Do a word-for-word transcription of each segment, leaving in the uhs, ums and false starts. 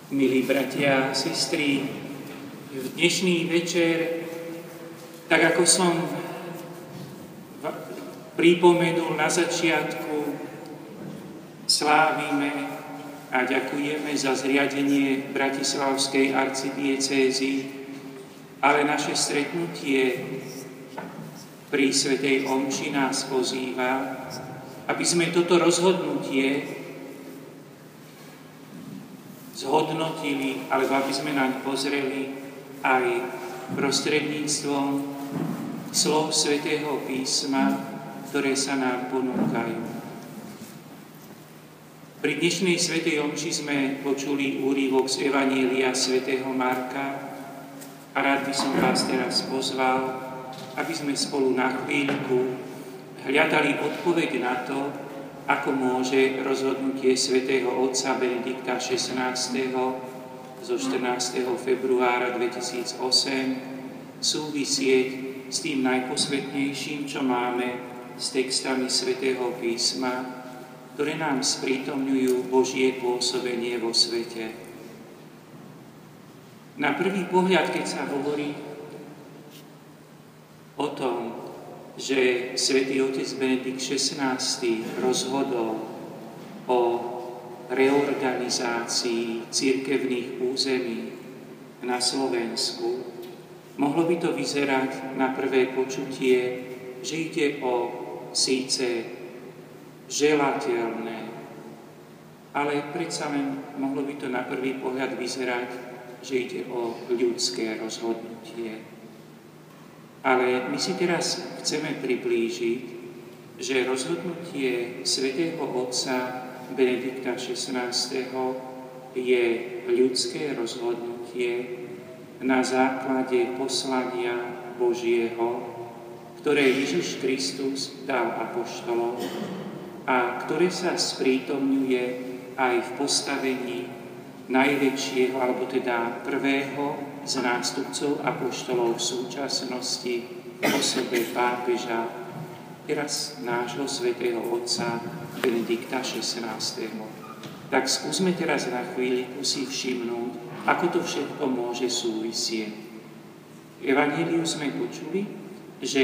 Milí bratia a sestry, v dnešný večer, tak ako som pripomenul na začiatku, slávime a ďakujeme za zriadenie Bratislavskej arcidiecézy, ale naše stretnutie pri svätej omši nás pozýva, aby sme toto rozhodnutie zhodnotili, alebo aby sme naň pozreli aj prostredníctvom slov Svätého písma, ktoré sa nám ponúkajú. Pri dnešnej svätej omši sme počuli úryvok z Evanjelia svätého Marka a rád by som vás teraz pozval, aby sme spolu na chvíľku hľadali odpoveď na to, ako môže rozhodnutie svätého otca Benedikta šestnásteho zo štrnásteho februára dvetisícosem súvisieť s tým najposvätnejším, čo máme s textami svätého písma, ktoré nám sprítomňujú Božie pôsobenie vo svete. Na prvý pohľad, keď sa hovorí o tom, že svätý otec Benedikt šestnásty rozhodol o reorganizácii cirkevných území na Slovensku, mohlo by to vyzerať na prvé počutie, že ide o síce želateľné, ale predsa len mohlo by to na prvý pohľad vyzerať, že ide o ľudské rozhodnutie. Ale my si teraz chceme priblížiť, že rozhodnutie svätého otca Benedikta šestnásteho je ľudské rozhodnutie na základe poslania Božieho, ktoré Ježiš Kristus dal apoštolom a ktoré sa sprítomňuje aj v postavení najväčšieho, alebo teda prvého z nástupcov apoštolov v súčasnosti v osobe pápeža, teraz nášho svätého otca Benedikta šestnásteho. Tak skúsme teraz na chvíľku si všimnúť, ako to všetko môže súvisieť. V Evanjeliu sme počuli, že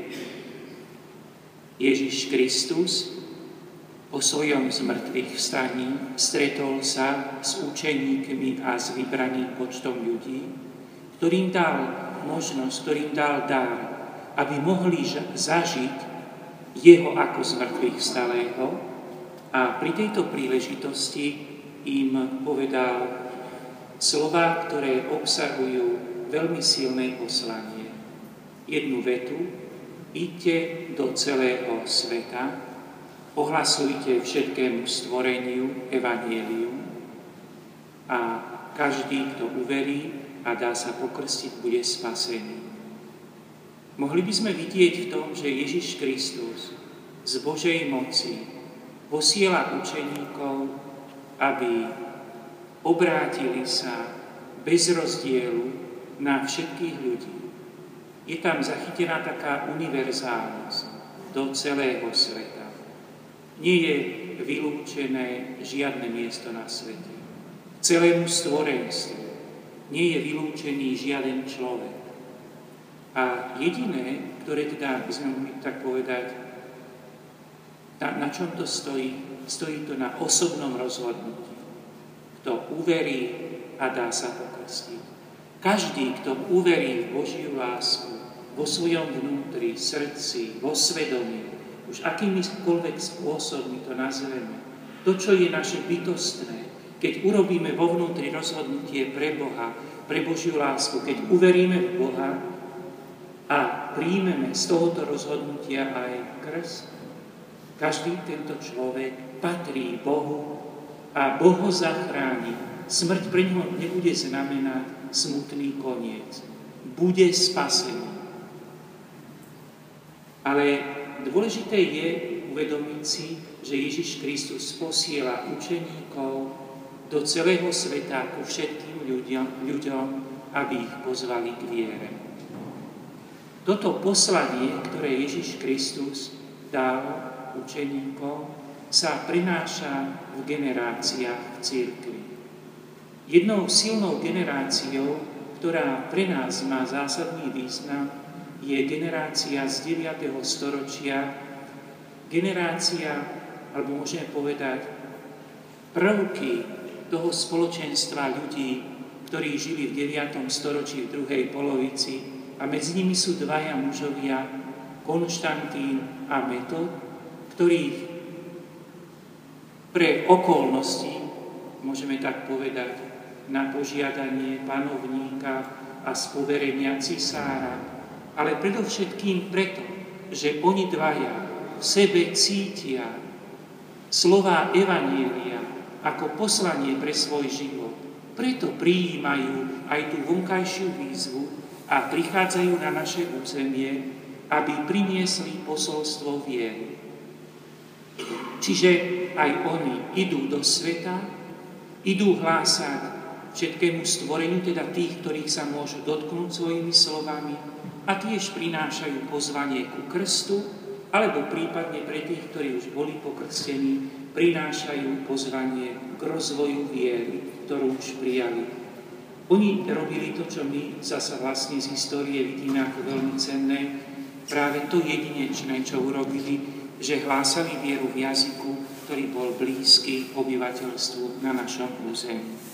Ježiš Kristus po svojom zmrtvých vstaní stretol sa s učeníkmi a s vybraným počtom ľudí, ktorým dal možnosť, ktorým dal dar, aby mohli zažiť jeho ako zmrtvých vstalého, a pri tejto príležitosti im povedal slová, ktoré obsahujú veľmi silné poslanie. Jednu vetu: idte do celého sveta, ohlasujte všetkému stvoreniu evanjelium a každý, kto uverí a dá sa pokrstiť, bude spasený. Mohli by sme vidieť v tom, že Ježiš Kristus z Božej moci posiela učeníkov, aby obrátili sa bez rozdielu na všetkých ľudí. Je tam zachytená taká univerzálnosť do celého sveta. Nie je vylúčené žiadne miesto na svete. Celému stvorenstvu nie je vylúčený žiaden človek. A jediné, ktoré teda by sme mohli tak povedať, na, na čom to stojí? Stojí to na osobnom rozhodnutí. Kto uverí a dá sa pokrstiť. Každý, kto uverí v Božiu lásku, vo svojom vnútri, srdci, vo svedomí, už akýmikoľvek spôsobmi to nazveme, to, čo je naše bytostné, keď urobíme vo vnútri rozhodnutie pre Boha, pre Božiu lásku, keď uveríme v Boha a príjmeme z tohoto rozhodnutia aj krst, každý tento človek patrí Bohu a Boh ho zachráni. Smrť pre ňoho nebude znamenať smutný koniec. Bude spasený. Ale dôležité je uvedomiť si, že Ježiš Kristus posiela učeníkov do celého sveta ku všetkým ľuďom, ľuďom, aby ich pozvali k viere. Toto poslanie, ktoré Ježiš Kristus dal učeníkom, sa prináša v generáciách cirkvi. Jednou silnou generáciou, ktorá pre nás má zásadný význam, je generácia z deviateho storočia, generácia, alebo môžeme povedať, prvky toho spoločenstva ľudí, ktorí žili v deviatom storočí v druhej polovici, a medzi nimi sú dvaja mužovia, Konštantín a Metod, ktorých pre okolnosti, môžeme tak povedať, na požiadanie panovníka a z poverenia cisára, ale predovšetkým preto, že oni dvaja v sebe cítia slová evanjelia ako poslanie pre svoj život. Preto prijímajú aj tú vonkajšiu výzvu a prichádzajú na naše územie, aby priniesli posolstvo viery. Čiže aj oni idú do sveta, idú hlásať všetkému stvoreniu, teda tých, ktorých sa môžu dotknúť svojimi slovami, a tiež prinášajú pozvanie ku krstu, alebo prípadne pre tých, ktorí už boli pokrstení, prinášajú pozvanie k rozvoju viery, ktorú už prijali. Oni robili to, čo my zasa vlastne z histórie vidíme ako veľmi cenné, práve to jedinečné, čo urobili, že hlásali vieru v jazyku, ktorý bol blízky obyvateľstvu na našom území.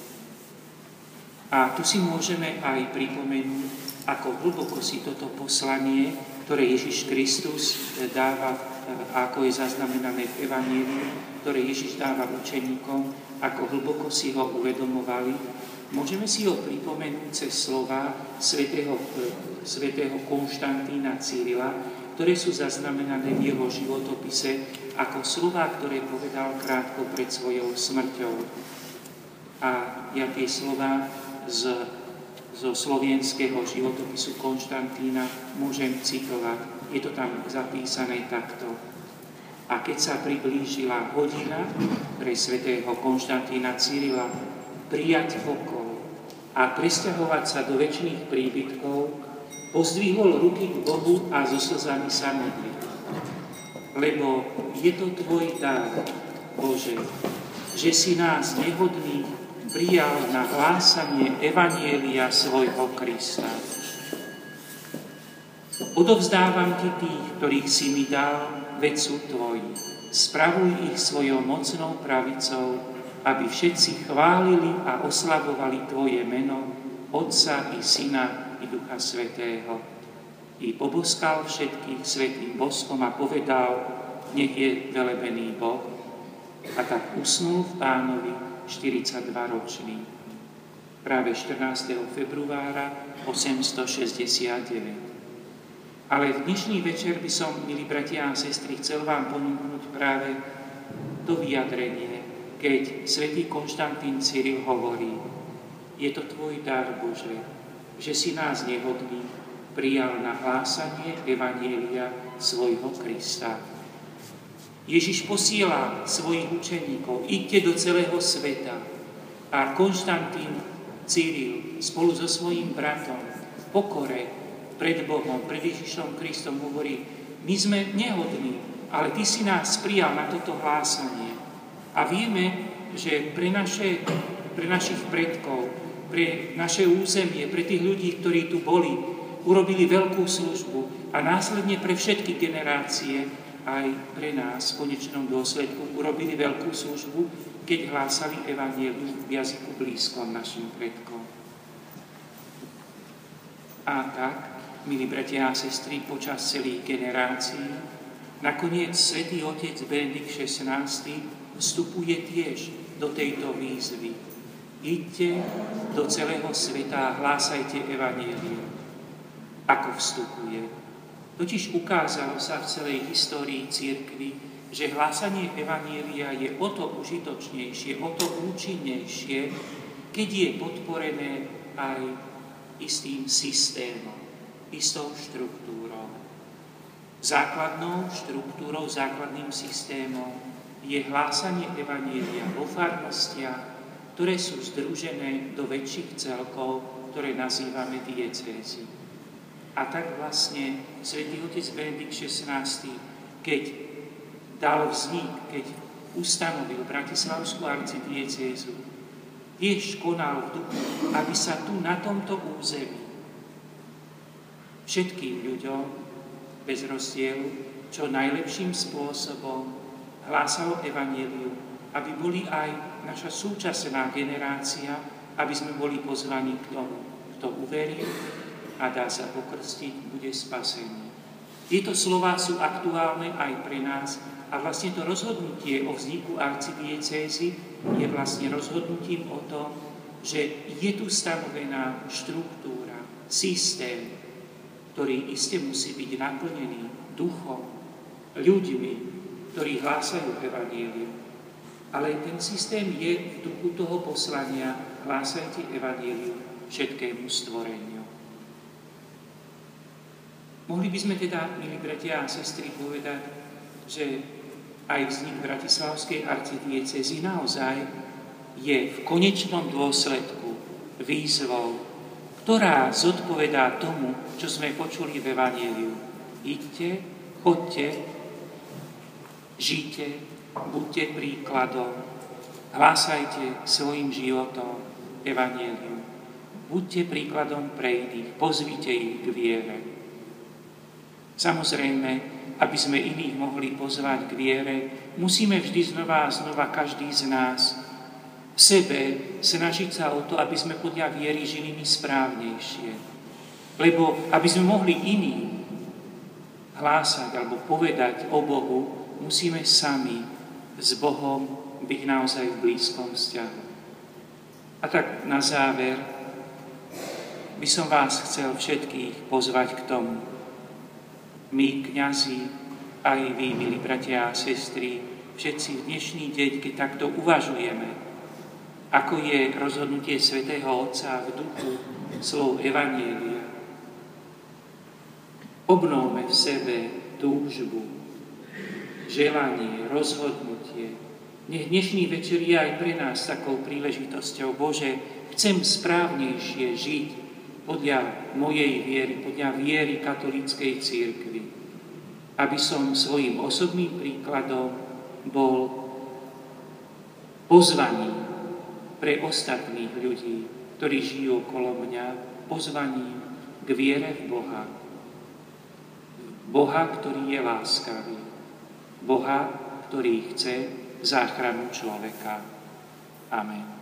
A tu si môžeme aj pripomenúť, ako hlboko si toto poslanie, ktoré Ježiš Kristus dáva, ako je zaznamenané v Evanjeliu, ktoré Ježiš dáva učeníkom, ako hlboko si ho uvedomovali. Môžeme si ho pripomenúť cez slova svätého, svätého Konštantína Cyrila, ktoré sú zaznamenané v jeho životopise ako slova, ktoré povedal krátko pred svojou smrťou. A ja tie slova z, zo slovenského životopisu Konštantína môžem citovať. Je to tam zapísané takto. A keď sa priblížila hodina pre svätého Konštantína Cyrila prijať pokoj a presťahovať sa do večných príbytkov, pozdvihol ruky k Bohu a so slzami sa modlil. Lebo je to tvoj dar, Bože, že si nás nehodných prijal na hlásanie evanjelia svojho Krista. Odovzdávam ti tých, ktorých si mi dal, veď sú tvoji. Spravuj ich svojou mocnou pravicou, aby všetci chválili a oslavovali tvoje meno, Otca i Syna i Ducha Svätého. I poboskal všetkých svätým boskom a povedal, nech je velebený Boh. A tak usnul v Pánovi štyridsaťdvaročný. Práve štrnásteho februára osemstošesťdesiatdeväť. Ale v dnešný večer by som, milí bratia a sestry, chcel vám ponúknuť práve to vyjadrenie, keď svätý Konštantín Cyril hovorí, je to tvoj dar, Bože, že si nás nehodný prijal na hlásanie evanjelia svojho Krista. Ježiš posiela svojich učeníkov, idte do celého sveta. A Konštantín Cyril spolu so svojím bratom v pokore pred Bohom, pred Ježišom Kristom hovorí, my sme nehodní, ale ty si nás prijal na toto hlásanie. A vieme, že pre, naše, pre našich predkov, pre naše územie, pre tých ľudí, ktorí tu boli, urobili veľkú službu a následne pre všetky generácie aj pre nás v konečnom dôsledku urobili veľkú službu, keď hlásali evanjelium v jazyku blízkom našim predkom. A tak, milí bratia a sestry, počas celých generácií, nakoniec svätý otec Benedikt šestnásty vstupuje tiež do tejto výzvy. Idte do celého sveta a hlásajte evanjelium. Ako vstupuje? Totiž ukázalo sa v celej histórii cirkvi, že hlásanie evanjelia je o to užitočnejšie, o to účinnejšie, keď je podporené aj istým systémom, istou štruktúrou. Základnou štruktúrou, základným systémom je hlásanie evanjelia vo farnostiach, ktoré sú združené do väčších celkov, ktoré nazývame diecézy. A tak vlastne svätý otec Benedikt šestnásty, keď dal vznik, keď ustanovil bratislavskú arcidiecézu, tiež konal v duchu, aby sa tu na tomto území všetkým ľuďom bez rozdielu čo najlepším spôsobom hlásalo evanjelium, aby boli aj naša súčasná generácia, aby sme boli pozvaní k tomu, kto uverí a dá sa pokrstiť, bude spasený. Tieto slová sú aktuálne aj pre nás a vlastne to rozhodnutie o vzniku arcidiecézy je vlastne rozhodnutím o tom, že je tu stanovená štruktúra, systém, ktorý iste musí byť naplnený duchom, ľuďmi, ktorí hlásajú evanjelium. Ale ten systém je v duchu toho poslania: hlásajte evanjelium všetkému stvoreniu. Mohli by sme teda, milí bratia a sestry, povedať, že aj vznik bratislavskej arcidiecézy naozaj je v konečnom dôsledku výzvou, ktorá zodpovedá tomu, čo sme počuli v evanjeliu. Idte, chodte, žite, buďte príkladom, hlásajte svojim životom evanjelium. Buďte príkladom pre iných, pozvite ich k viere. Samozrejme, aby sme iných mohli pozvať k viere, musíme vždy znova a znova každý z nás v sebe snažiť sa o to, aby sme podľa viery žili my správnejšie. Lebo aby sme mohli iným hlásať alebo povedať o Bohu, musíme sami s Bohom byť naozaj v blízkom vzťahu. A tak na záver by som vás chcel všetkých pozvať k tomu. My, kňazi, aj vy, milí bratia a sestry, všetci v dnešný deň, keď takto uvažujeme, ako je rozhodnutie svätého Otca v duchu slov evanjelia, obnovme v sebe túžbu, želanie, rozhodnutie. Nech dnešný večer je aj pre nás takou príležitosťou: Bože, chcem správnejšie žiť podľa mojej viery, podľa viery katolíckej cirkvi. Aby som svojím osobným príkladom bol pozvaním pre ostatných ľudí, ktorí žijú okolo mňa, pozvaním k viere v Boha. Boha, ktorý je láskavý. Boha, ktorý chce záchranu človeka. Amen.